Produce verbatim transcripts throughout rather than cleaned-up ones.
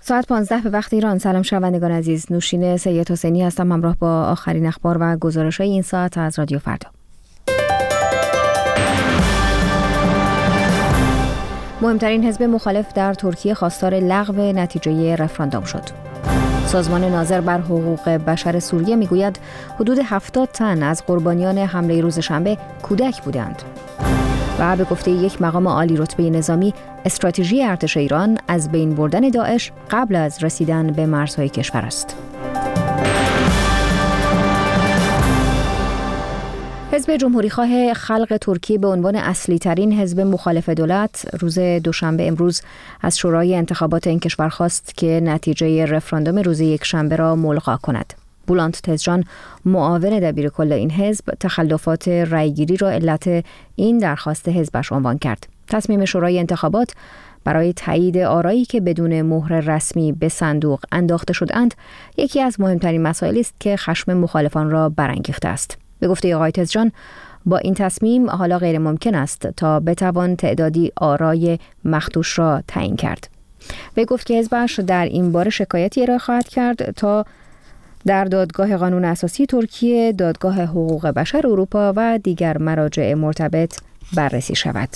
ساعت پانزده به وقت ایران. سلام شنوندگان عزیز، نوشین سید حسینی هستم همراه با آخرین اخبار و گزارش‌های این ساعت از رادیو فردا. مهمترین حزب مخالف در ترکیه خواستار لغو نتیجه رفراندوم شد. سازمان ناظر بر حقوق بشر سوریه میگوید حدود هفتاد تن از قربانیان حمله روز شنبه کودک بودند. و به گفته یک مقام عالی رتبه نظامی، استراتژی ارتش ایران از بین بردن داعش قبل از رسیدن به مرزهای کشور است. حزب جمهوریخواه خلق ترکیه به عنوان اصلی ترین حزب مخالف دولت روز دوشنبه امروز از شورای انتخابات این کشور خواست که نتیجه رفراندوم روز یک شنبه را ملغا کند. بولند تزجان، معاون دبیر کل این حزب، تخلفات رأیگیری را علت این درخواست حزبش عنوان کرد. تصمیم شورای انتخابات برای تایید آرایی که بدون مهر رسمی به صندوق انداخته شدند، یکی از مهمترین مسائلی است که خشم مخالفان را برانگیخته است. به گفته آقای تزجان، با این تصمیم حالا غیر ممکن است تا بتوان تعدادی آرای مخدوش را تعیین کرد. وی گفت که حزبش در این باره شکایتی ارائه خواهد کرد تا در دادگاه قانون اساسی ترکیه، دادگاه حقوق بشر اروپا و دیگر مراجع مرتبط بررسی شود.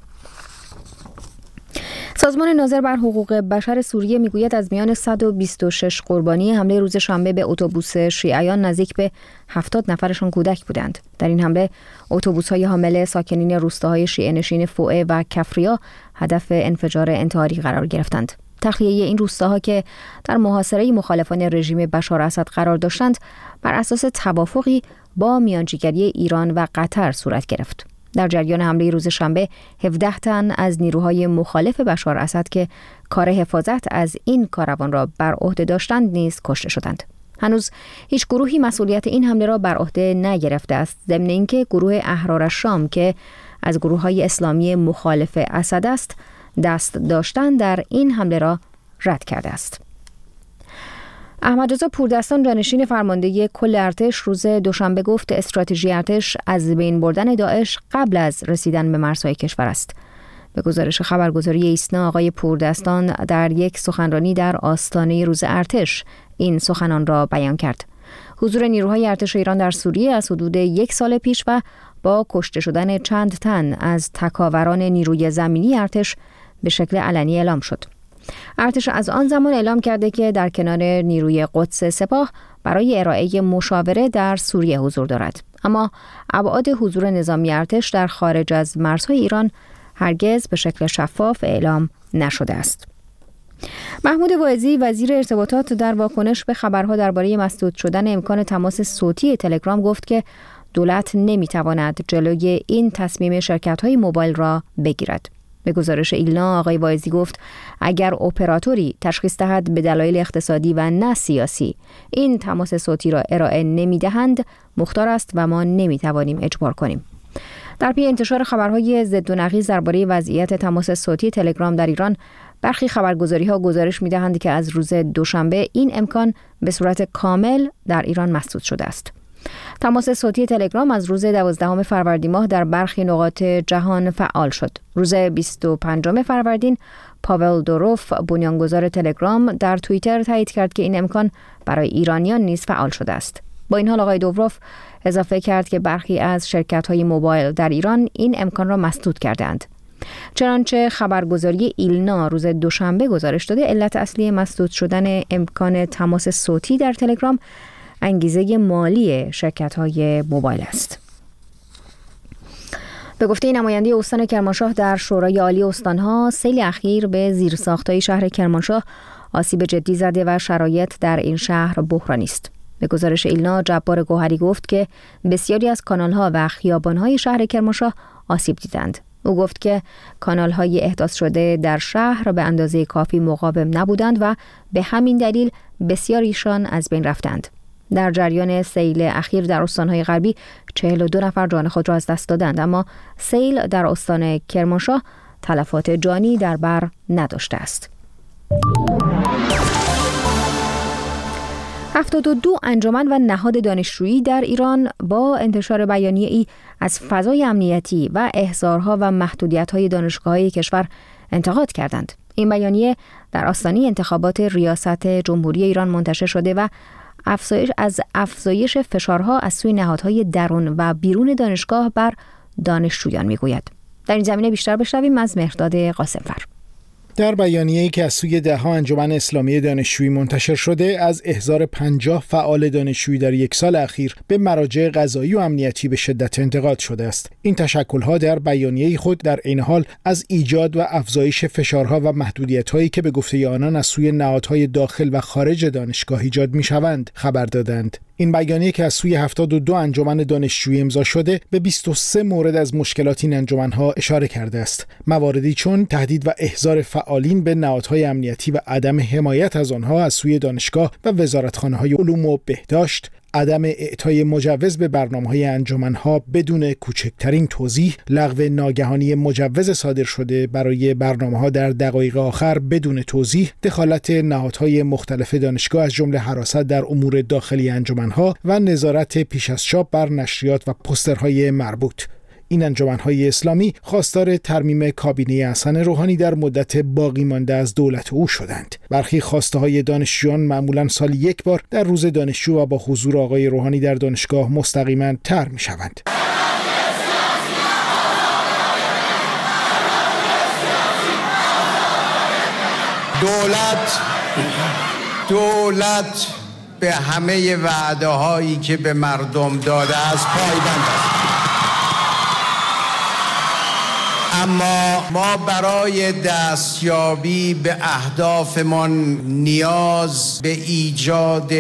سازمان ناظر بر حقوق بشر سوریه میگوید از میان صد و بیست و شش قربانی حمله روز شنبه به اتوبوس شیعیان نزدیک به هفتاد نفرشان کودک بودند. در این حمله اتوبوس‌های حامل ساکنین روستاهای شیعه نشین فوعه و کفریا هدف انفجار انتحاری قرار گرفتند. تخلیه این روستاها که در محاصره مخالفان رژیم بشار اسد قرار داشتند بر اساس توافقی با میانجیگری ایران و قطر صورت گرفت. در جریان حمله روز شنبه هفده تن از نیروهای مخالف بشار اسد که کار حفاظت از این کاروان را بر عهده داشتند نیز کشته شدند. هنوز هیچ گروهی مسئولیت این حمله را بر عهده نگرفته است، ضمن اینکه گروه احرار الشام که از گروه‌های اسلامی مخالف اسد است دست داشتن در این حمله را رد کرده است. احمد رضا پوردستان، جانشین فرمانده کل ارتش، روز دوشنبه گفت استراتژی ارتش از بین بردن داعش قبل از رسیدن به مرزهای کشور است. به گزارش خبرگزاری ایسنا، آقای پوردستان در یک سخنرانی در آستانه روز ارتش این سخنان را بیان کرد. حضور نیروهای ارتش ایران در سوریه از حدود یک سال پیش و با کشته شدن چند تن از تکاوران نیروی زمینی ارتش به شکل علنی اعلام شد. ارتش از آن زمان اعلام کرده که در کنار نیروی قدس سپاه برای ارائه مشاوره در سوریه حضور دارد، اما ابعاد حضور نظامی ارتش در خارج از مرزهای ایران هرگز به شکل شفاف اعلام نشده است. محمود واعظی، وزیر ارتباطات، در واکنش به خبرها درباره مسدود شدن امکان تماس صوتی تلگرام گفت که دولت نمیتواند جلوی این تصمیم شرکت‌های موبایل را بگیرد. به گزارش ایلنا، آقای واعظی گفت اگر اپراتوری تشخیص دهد به دلایل اقتصادی و نه سیاسی این تماس صوتی را ارائه نمی‌دهند، مختار است و ما نمی‌توانیم اجبار کنیم. در پی انتشار خبرهای ضد و نقیض درباره وضعیت تماس صوتی تلگرام در ایران، برخی خبرگزاری‌ها گزارش می‌دهند که از روز دوشنبه این امکان به صورت کامل در ایران مسدود شده است. تماس صوتی تلگرام از روز دوازدهم فروردین ماه در برخی نقاط جهان فعال شد. روز بیست و پنجم فروردین پاول دوروف، بنیانگذار تلگرام، در توییتر تایید کرد که این امکان برای ایرانیان نیز فعال شده است. با این حال آقای دوروف اضافه کرد که برخی از شرکت‌های موبایل در ایران این امکان را مسدود کردند. چنانچه خبرگزاری ایلنا روز دوشنبه گزارش داده علت اصلی مسدود شدن امکان تماس صوتی در تلگرام انگیزه مالی شرکت‌های موبایل است. به گفته نماینده استان کرمانشاه در شورای عالی استان‌ها، سیل اخیر به زیرساخت‌های شهر کرمانشاه آسیب جدی زده و شرایط در این شهر بحرانی است. به گزارش ایلنا، جبار گوهری گفت که بسیاری از کانال‌ها و خیابان‌های شهر کرمانشاه آسیب دیدند. او گفت که کانال‌های احداث شده در شهر به اندازه کافی مقاوم نبودند و به همین دلیل بسیاریشان از بین رفتند. در جریان سیل اخیر در استان‌های غربی چهل و دو نفر جان خود را از دست دادند، اما سیل در استان کرمانشاه تلفات جانی در بر نداشته است. هفتاد و دو انجمن و نهاد دانشجویی در ایران با انتشار بیانیه‌ای از فضای امنیتی و احضارها و محدودیت‌های دانشگاه‌های کشور انتقاد کردند. این بیانیه در آستانه انتخابات ریاست جمهوری ایران منتشر شده و افزایش از افزایش فشارها از سوی نهادهای درون و بیرون دانشگاه بر دانشجویان میگوید. در این زمینه بیشتر بشنویم از مهرداد قاسمفر. در بیانیه‌ای که از سوی ده‌ها انجمن اسلامی دانشجویی منتشر شده، از احضار پنجاه فعال دانشجویی در یک سال اخیر به مراجع قضایی و امنیتی به شدت انتقاد شده است. این تشکل‌ها در بیانیه خود در عین حال از ایجاد و افزایش فشارها و محدودیت‌هایی که به گفته آنان از سوی نهادهای داخل و خارج دانشگاه ایجاد می‌شوند خبر دادند. این بیانیه که از سوی هفتاد و دو انجمن دانشجویی امضا شده به بیست و سه مورد از مشکلات این انجمن‌ها اشاره کرده است. مواردی چون تهدید و احضار فعالین به نهادهای امنیتی و عدم حمایت از آنها از سوی دانشگاه و وزارتخانه‌های علوم و بهداشت، عدم اعطای مجوز به برنامه‌های انجمن‌ها بدون کوچکترین توضیح، لغو ناگهانی مجوز صادر شده برای برنامه‌ها در دقایق آخر بدون توضیح، دخالت نهادهای مختلف دانشگاه از جمله حراست در امور داخلی انجمن‌ها و نظارت پیش از چاپ بر نشریات و پوسترهای مربوط. این انجمن‌های اسلامی خواستار ترمیم کابینه حسن روحانی در مدت باقی مانده از دولت او شدند. برخی خواسته‌های دانشجویان معمولاً سال یک بار در روز دانشجو و با حضور آقای روحانی در دانشگاه مستقیماً طرح می‌شوند. دولت دولت به همه وعده‌هایی که به مردم داده است پایبند است. اما ما برای دستیابی به اهدافمان نیاز به ایجاد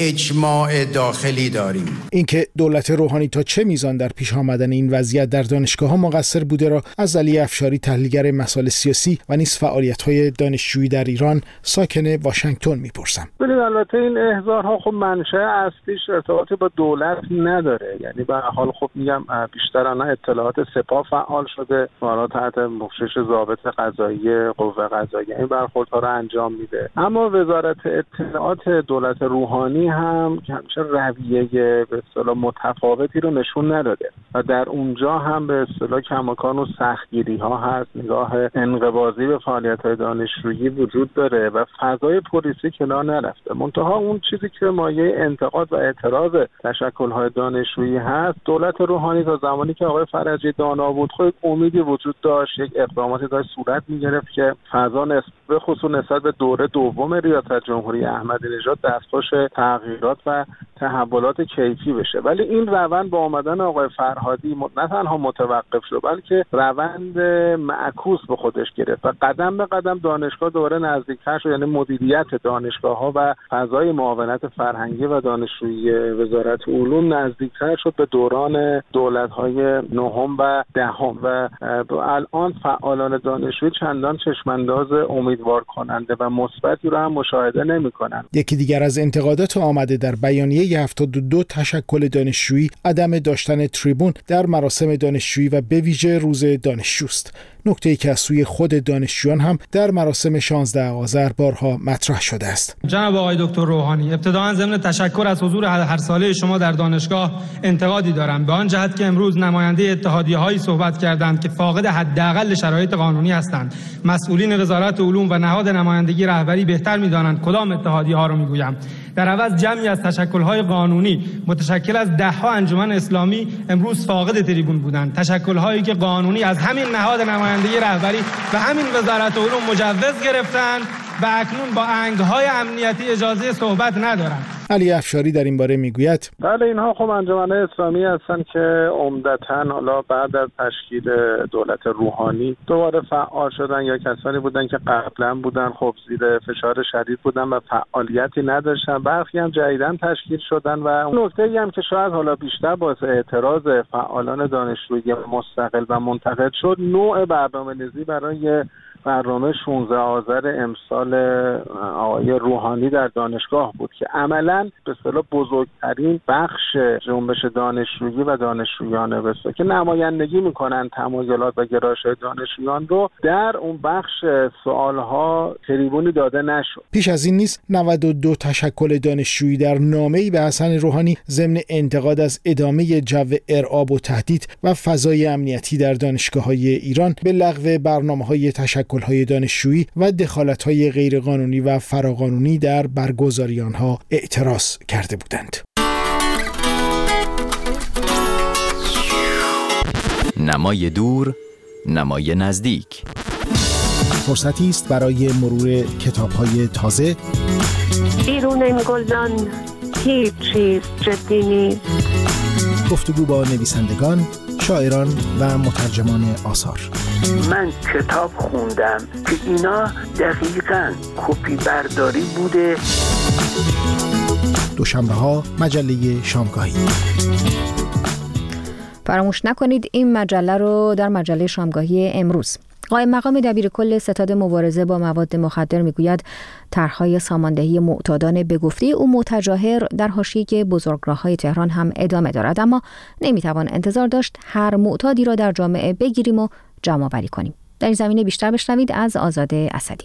اجماع داخلی داریم. اینکه دولت روحانی تا چه میزان در پیش آمدن این وضعیت در دانشگاه‌ها مقصر بوده را از علی افشاری، تحلیلگر مسائل سیاسی و نیز فعالیت‌های دانشجویی در ایران، ساکن واشنگتن میپرسم. ببینید البته این احضارها خب منشأ اصلیش ارتباطی با دولت نداره، یعنی به هر حال خب میگم بیشتر آن اطلاعات سپاه فعال شده، تحت پوشش ضابط قضایی قوه قضاییه این برخوردها رو انجام میده. اما وزارت اطلاعات دولت روحانی هم همیشه رویه به اصطلاح متفاوتی رو نشون نداده و در اونجا هم به اصطلاح کماکان و سختگیری ها هست، نگاه انقباضی به فعالیت های دانشجویی وجود داره و فضای پلیسی کنار نرفته. منتها اون چیزی که مایه انتقاد و اعتراض تشکل های دانشجویی هست، دولت روحانی تا زمانی که آقای فرجی دانا بود خود امیدی وجود داشت، یک اقداماتی داشت صورت می‌گرفت که فضا به خصوص نسبت به دوره دوم ریاست جمهوری احمدی نژاد دستخوش تغییرات و تحولات کیفی بشه. ولی این روند با آمدن آقای فرهادی نه تنها متوقف شد بلکه روند معکوس به خودش گرفت و قدم به قدم دانشگاه دوباره نزدیکتر شد، یعنی مدیریت دانشگاه‌ها و فضای معاونت فرهنگی و دانشجویی وزارت علوم نزدیکتر شد به دوران دولت‌های نهم و دهم و الان فعالان دانشجویی چندان چشمانداز امیدوار کننده و مثبتی رو هم مشاهده نمی‌کنند. یکی دیگر از انتقادات آمده در بیانیه هفتاد و دو تشکل دانشجویی عدم داشتن تریبون در مراسم دانشجویی و به ویژه روز دانشجوست. نکته‌ای که از سوی خود دانشجویان هم در مراسم شانزده آذر بارها مطرح شده است. جناب آقای دکتر روحانی، ابتداً ضمن تشکر از حضور هر ساله شما در دانشگاه انتقادی دارم به آن جهت که امروز نماینده اتحادیه‌هایی صحبت کردند که فاقد حداقل شرایط قانونی هستند. مسئولین وزارت علوم و نهاد نمایندگی رهبری بهتر می‌دانند کدام اتحادیه‌ها را می‌گویم. در عوض جمعی از تشکل‌های قانونی متشکل از ده‌ها انجمن اسلامی امروز فاقد تریبون بودند. تشکل‌هایی که قانونی از همین نهاد نمایندگی رهبری و همین وزارت علوم مجوز گرفتند و اکنون با انگ‌های امنیتی اجازه صحبت ندارند. علی افشاری در این باره میگوید بله اینها خب انجمن اسلامی هستند که عمدتاً حالا بعد از تشکیل دولت روحانی دوباره فعال شدن یا کسانی بودن که قبلا بودن خب زیر فشار شدید بودن و فعالیتی نداشتن، برخی هم جدیداً تشکیل شدن و نکته‌ای هم که شاید حالا بیشتر باعث اعتراض فعالان دانشجویی مستقل و منتقد شد، نوع برنامه‌ریزی برای برنامه شانزده آذر امسال آقای روحانی در دانشگاه بود که عملاً به اصطلاح بزرگترین بخش جنبش دانشجویی و دانشجویان بسیار که نمایندگی میکنن تمایلات و گرایش‌های دانشجویان رو در اون بخش سوالها تریبونی داده نشد. پیش از این نیز نود و دو تشکل دانشجویی در نامه‌ای به حسن روحانی ضمن انتقاد از ادامه جو ارعاب و تهدید و فضای امنیتی در دانشگاه‌های ایران به لغو برنامه‌های تشکل تشکل‌های دانشجویی و دخالت‌های غیرقانونی و فراقانونی در برگزاری آنها اعتراض کرده بودند. نمای دور، نمای نزدیک. فرصتی است برای مرور کتاب‌های تازه. بیرون این گلدان هیچ چیز جدی نیست. گفتگو با نویسندگان، شاعران و مترجمان آثار. من کتاب خوندم که اینا دقیقاً کپی برداری بوده. دوشنبه ها مجله شامگاهی. فراموش نکنید این مجله رو در مجله شامگاهی امروز. قائم مقام دبیرکل ستاد مبارزه با مواد مخدر میگوید طرح‌های ساماندهی معتادان به گفته او متجاهر در حاشیه بزرگراه‌های تهران هم ادامه دارد، اما نمیتوان انتظار داشت هر معتادی را در جامعه بگیریم و جمع‌آوری کنیم. در این زمینه بیشتر بشنوید از آزاده اسدی.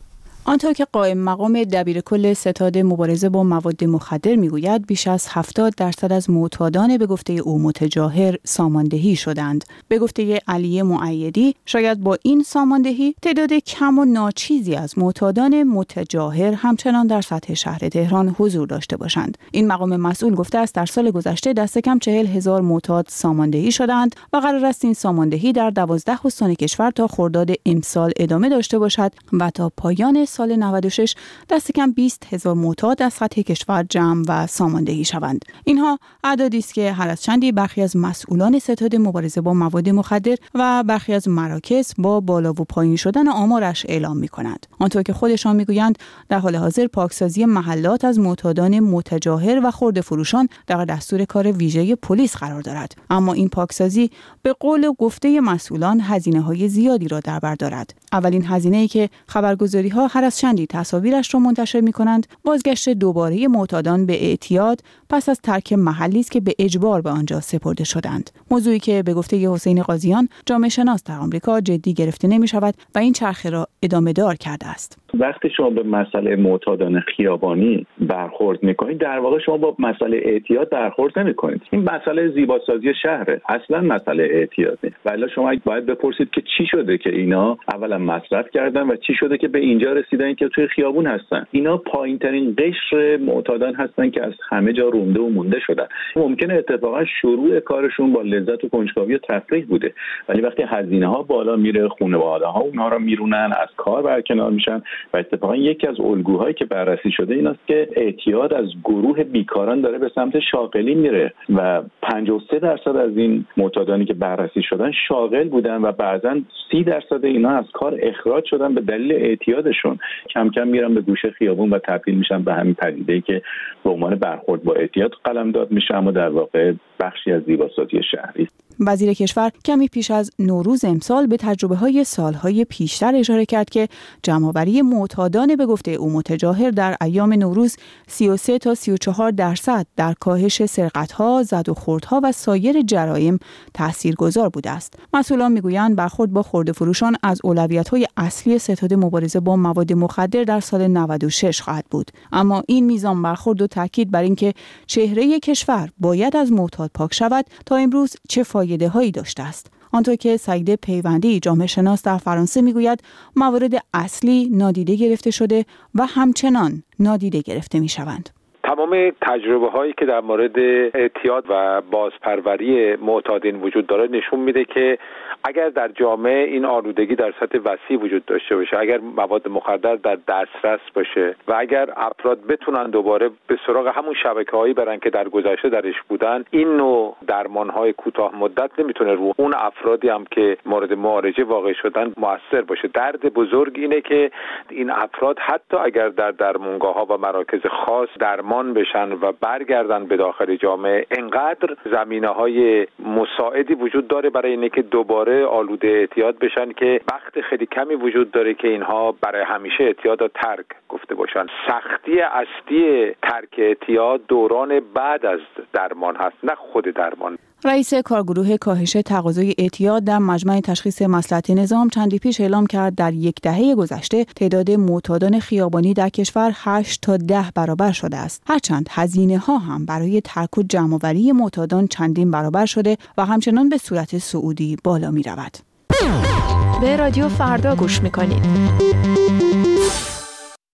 آنطور که قائم مقام دبیرکل ستاد مبارزه با مواد مخدر میگوید بیش از هفتاد درصد از معتادان به گفته او متجاهر ساماندهی شدند. به گفته علی مؤیدی شاید با این ساماندهی تعداد کم و ناچیزی از معتادان متجاهر همچنان در سطح شهر تهران حضور داشته باشند. این مقام مسئول گفته است در سال گذشته دست کم چهل هزار معتاد ساماندهی شدند و قرار است این ساماندهی در دوازده استان کشور تا خرداد امسال ادامه داشته باشد و تا پایان سال نود و شش دست کم بیست هزار معتاد از سطح کشور جمع و ساماندهی شوند. اینها اعدادی است که هر از چندی برخی از مسئولان ستاد مبارزه با مواد مخدر و برخی از مراکز با بالا و پایین شدن آمارش اعلام می‌کنند. آنطور که خودشان می‌گویند در حال حاضر پاکسازی محلات از معتادان متجاهر و خرده فروشان در دستور کار ویژه پلیس قرار دارد. اما این پاکسازی به قول گفته مسئولان هزینه‌های زیادی را در بر دارد. اولین هزینه‌ای که خبرگزاری‌ها هر از چندی تصاویرش را منتشر می‌کنند بازگشت دوباره معتادان به اعتیاد پس از ترک محلی است که به اجبار به آنجا سپرده شدند. موضوعی که به گفته حسین قاضیان جامعه شناس در آمریکا جدی گرفته نمی‌شود و این چرخه را ادامه دار کرده است. وقتی شما به مسئله معتادان خیابانی برخورد میکنید در واقع شما با مسئله اعتیاد برخورد نمیکنید. این مسئله زیباسازی شهره، اصلا مسئله اعتیاد نیست. ولی شما باید بپرسید که چی شده که اینا اولا مصرف کردن و چی شده که به اینجا رسیدن که توی خیابون هستن. اینا پایین ترین قشر معتادان هستن که از همه جا رونده و مونده شدن. ممکنه اتفاقا شروع کارشون با لذت و کنجکاوی و تفریح بوده، ولی وقتی هزینه ها بالا میره خانواده ها اونها رو میرونن، از کار برکنار میشن و اتفاقا یکی از الگوهایی که بررسی شده این است که اعتیاد از گروه بیکاران داره به سمت شاغلی میره و پنجاه و سه درصد از این معتادانی که بررسی شدن شاغل بودن و بعضا سی درصد اینا از کار اخراج شدن به دلیل اعتیادشون. کم کم میرن به گوشه خیابون و تبدیل میشن به همین پدیده‌ای که به عنوان برخورد با اعتیاد قلمداد میشه، اما در واقع بخشی از زیباسازی شهری. وزیر کشور کمی پیش از نوروز امسال به تجربه‌های سالهای پیشتر اشاره کرد که جمع‌آوری معتادان به گفته او متجاهر در ایام نوروز سی و سه تا سی و چهار درصد در کاهش سرقت‌ها، زد و خوردها و سایر جرایم تاثیرگذار بوده است. مسئولان میگویند برخورد با خرده فروشان از اولویت‌های اصلی ستاد مبارزه با مواد مخدر در سال نود و شش خواهد بود. اما این میزان برخورد و تاکید بر اینکه چهره کشور باید از معتاد پاک شود تا امروز چه فایده هایی داشته است. آنطور که سعید پیوندی جامعه شناس در فرانسه میگوید موارد اصلی نادیده گرفته شده و همچنان نادیده گرفته میشوند. تمام تجربه هایی که در مورد اعتیاد و بازپروری معتادین وجود داره نشون میده که اگر در جامعه این آلودگی در سطح وسیع وجود داشته باشه، اگر مواد مخدر در دسترس باشه و اگر افراد بتونن دوباره به سراغ همون شبکه‌هایی برن که در گذشته درش بودن، این نوع درمان‌های کوتاه مدت نمیتونه رو اون افرادی هم که مورد معالجه واقع شدن موثر باشه. درد بزرگ اینه که این افراد حتی اگر در درمانگاه‌ها و مراکز خاص درمان بشن و برگردن به داخل جامعه، انقدر زمینه‌های مساعدی وجود داره برای اینکه دوباره آلوده اعتیاد بشن که وقت خیلی کمی وجود داره که اینها برای همیشه اعتیاد را ترک گفته باشن. سختی اصلی ترک اعتیاد دوران بعد از درمان هست، نه خود درمان. رئیس کارگروه کاهش تقاضای اعتیاد در مجمع تشخیص مصلحت نظام چندی پیش اعلام کرد در یک دهه گذشته تعداد معتادان خیابانی در کشور هشت تا ده برابر شده است. هرچند هزینه ها هم برای ترک و جمع‌آوری معتادان چندین برابر شده و همچنان به صورت صعودی بالا می رود. به رادیو فردا گوش میکنید.